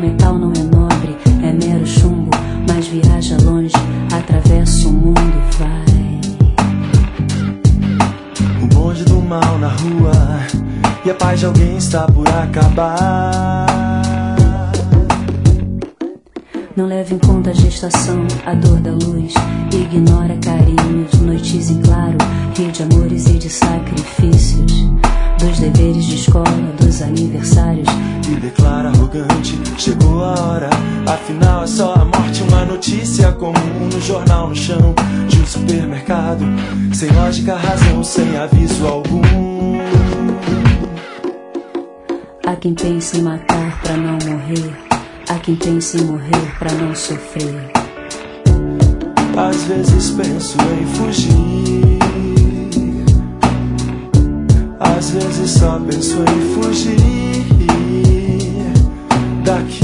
metal não é nobre, é mero chumbo, mas viaja longe, atravessa o mundo e vai. O bonde do mal na rua, e a paz de alguém está por acabar. Não leva em conta a gestação, a dor da luz. Ignora carinhos, noites em claro, rio de amores e de sacrifícios, dos deveres de escola, dos aniversários. E declara arrogante, chegou a hora. Afinal é só a morte, uma notícia comum no jornal no chão de um supermercado. Sem lógica, razão, sem aviso algum. Há quem pense em matar pra não morrer, há quem pense em morrer pra não sofrer. Às vezes penso em fugir, às vezes só penso em fugir daqui.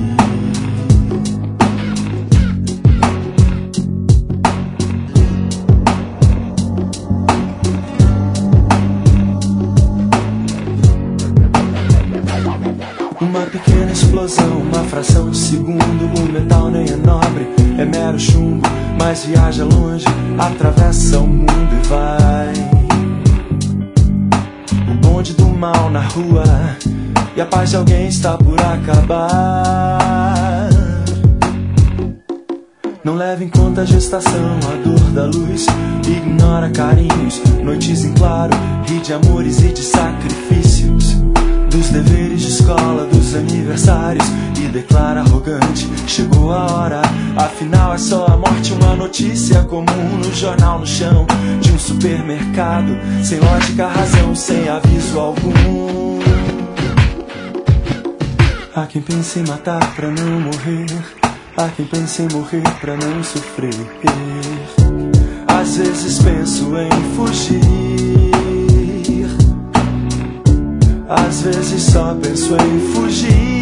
Uma pequena explosão, uma fração de segundo. O metal nem é nobre, é mero chumbo, mas viaja longe, atravessa o mundo e vai. O bonde do mal na rua, e a paz de alguém está por acabar. Não leva em conta a gestação, a dor da luz. Ignora carinhos, noites em claro, ri de amores e de sacrifícios, dos deveres de escola, dos aniversários. E declara arrogante, chegou a hora. Afinal é só a morte, uma notícia comum no jornal no chão de um supermercado. Sem lógica, razão, sem aviso algum. Há quem pense em matar pra não morrer, há quem pense em morrer pra não sofrer. Às vezes penso em fugir, às vezes só penso em fugir